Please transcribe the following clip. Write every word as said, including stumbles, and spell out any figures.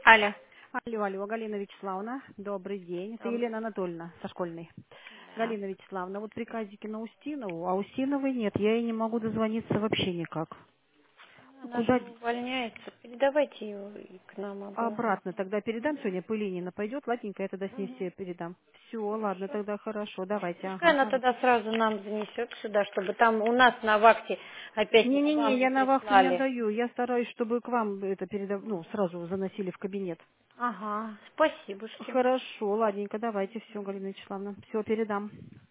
Алло. Алло, алло, Галина Вячеславовна, добрый день. Это Добрый. Елена Анатольевна со школьной. Да. Галина Вячеславовна, вот приказики на Устинову, а Устиновой нет, я ей не могу дозвониться вообще никак. Ну, Она же куда увольняется. Передавайте ее и к нам обратно. обратно тогда передам сегодня, Пылинина пойдет, ладненько, я тогда с ней Мгм. все передам. Все, ладно, Хорошо. тогда хорошо, давайте, Пускай ага. она тогда сразу нам занесет сюда, чтобы там у нас на вахте опять к Не-не-не, вам не я на вахту не прислали. отдаю, я стараюсь, чтобы к вам это передав... ну, сразу заносили в кабинет. Ага, спасибо. Хорошо, ладненько, давайте, все, Галина Вячеславовна, все, передам.